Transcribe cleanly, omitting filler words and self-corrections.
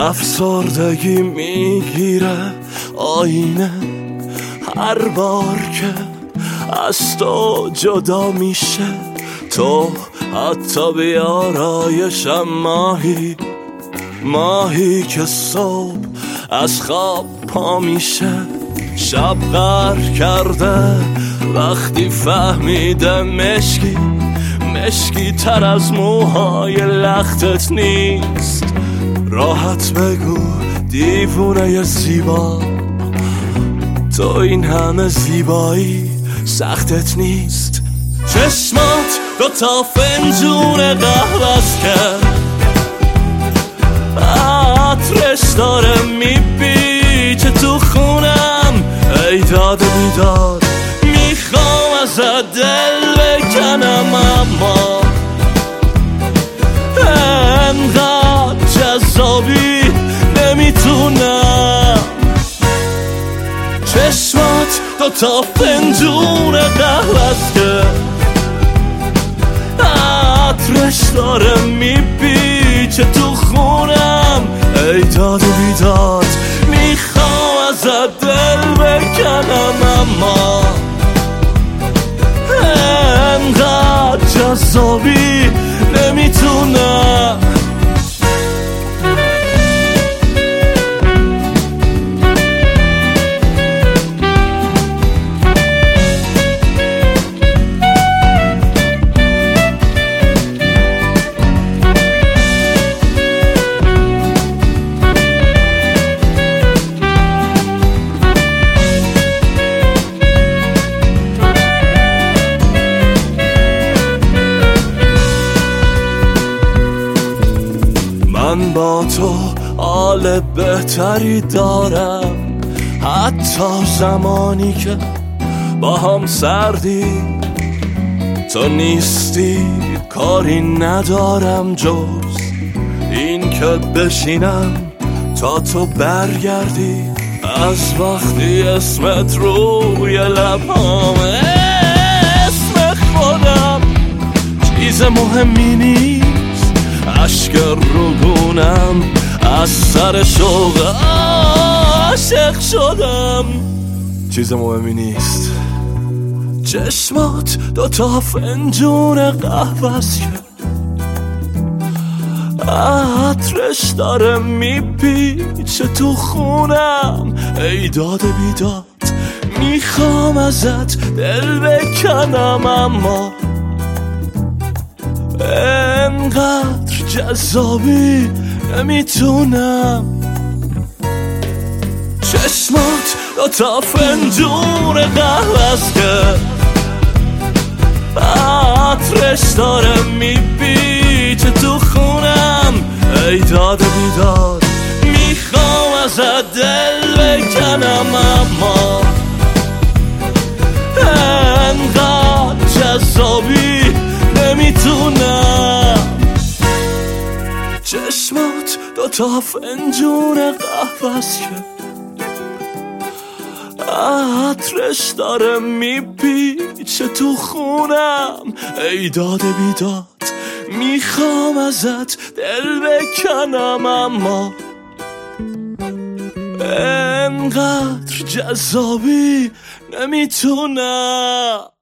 افسردگی میگیره آینه هر بار که از تو جدا میشه. تو حتی بیارایشم ماهی که صبح از خواب پا میشه. شب غر کرده وقتی فهمیده مشکی تر از موهای لختت نیست. راحت بگو دیوونه زیبا، تو این همه زیبایی سختت نیست. چشمات 2 فنجون قهوه‌ست که عطرش داره میپیچه تو خونم. ای داد و بیداد میخوام ازت دل بکنم، اما انقدر جذابی نمیتونم. چشمات 2 فنجون قهوه‌ست که عطرش داره میپیچه تو خونم. ای داد و بیداد میخوام ازت دل بکنم، اما انقدر جذابی نمیتونم. من با تو حال بهتری دارم، حتی زمانی که با هم سردی. تو نیستی کاری ندارم جز این که بشینم تا تو برگردی. از وقتی اسمت روی لبامه، اسم خودم چیز مهمی نیست. اشک روگونم از سر شوق عاشق شدم، چیز مهمی نیست. چشمات 2 فنجون قهوه‌ست که عطرش داره میپیچه تو خونم. ای داد بیداد میخوام ازت دل بکنم، اما انقدر جذابی نمیتونم. چشمات 2 فنجون قهوه‌ست که عطرش داره میپیچه تو خونم. ای داد و بیداد میخوام ازت دل بکنم، اما انقدر جذابی نمیتونم. چشمات 2 فنجون قهوه‌ست که عطرش داره میپیچه تو خونم. ای داد بیداد میخوام ازت دل بکنم، اما انقدر جذابی نمیتونم.